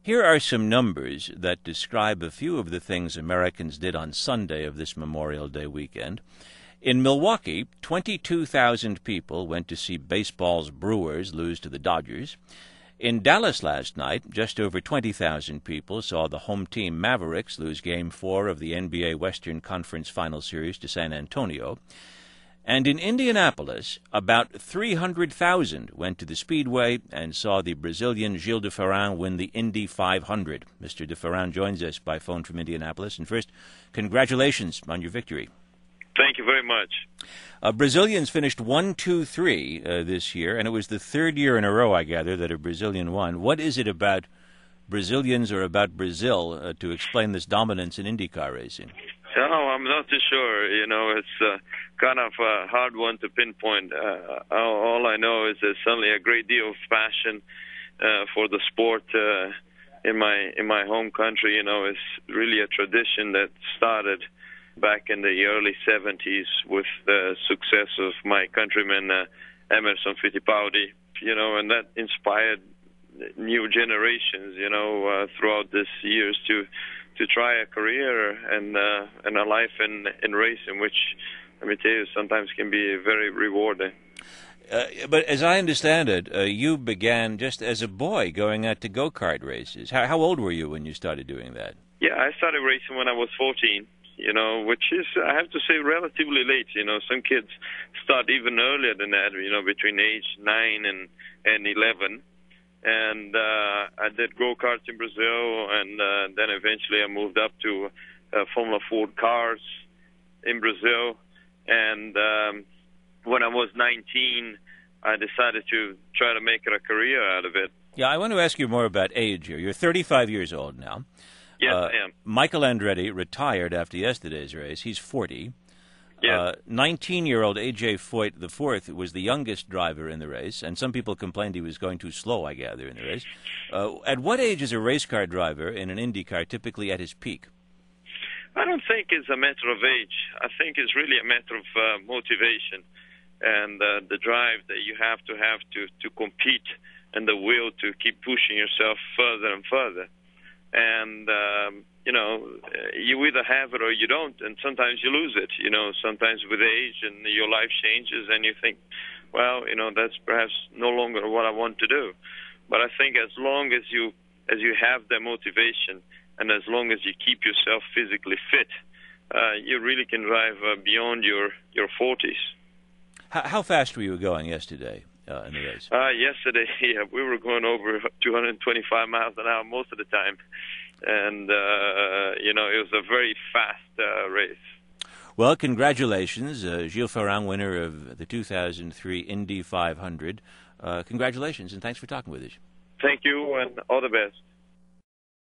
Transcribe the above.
Here are some numbers that describe a few of the things Americans did on Sunday of this Memorial Day weekend. In Milwaukee, 22,000 people went to see baseball's Brewers lose to the Dodgers. In Dallas last night, just over 20,000 people saw the home team Mavericks lose Game 4 of the NBA Western Conference Final Series to San Antonio. And in Indianapolis, about 300,000 went to the Speedway and saw the Brazilian Gil de Ferran win the Indy 500. Mr. de Ferran joins us by phone from Indianapolis. And first, congratulations on your victory. Thank you very much. Brazilians finished 1-2-3 this year, and it was the third year in a row, I gather, that a Brazilian won. What is it about Brazilians or about Brazil to explain this dominance in IndyCar racing? No, I'm not too sure. It's kind of a hard one to pinpoint. All I know is there's certainly a great deal of passion for the sport in my home country. It's really a tradition that started back in the early 70s with the success of my countryman Emerson Fittipaldi, and that inspired new generations, throughout these years to try a career and a life in racing, which, let me tell you, sometimes can be very rewarding. But as I understand it, you began just as a boy going out to go-kart races. How old were you when you started doing that? Yeah, I started racing when I was 14. Which is, I have to say, relatively late. Some kids start even earlier than that, between age 9 and 11. And I did go-karts in Brazil, and then eventually I moved up to Formula Ford cars in Brazil. And when I was 19, I decided to try to make it a career out of it. Yeah, I want to ask you more about age here. You're 35 years old now. Yes, I am. Michael Andretti retired after yesterday's race. He's 40. Yes. 19-year-old A.J. Foyt IV was the youngest driver in the race, and some people complained he was going too slow, I gather, in the race. At what age is a race car driver in an Indy car typically at his peak? I don't think it's a matter of age. I think it's really a matter of motivation and the drive that you have to compete and the will to keep pushing yourself further and further. And, you either have it or you don't, and sometimes you lose it, sometimes with age and your life changes and you think, well, that's perhaps no longer what I want to do. But I think as long as you have that motivation and as long as you keep yourself physically fit, you really can drive beyond your 40s. How fast were you going yesterday in the race? Yesterday, yeah, we were going over 225 miles an hour most of the time. And, it was a very fast race. Well, congratulations, Gil Ferran, winner of the 2003 Indy 500. Congratulations, and thanks for talking with us. Thank you, and all the best.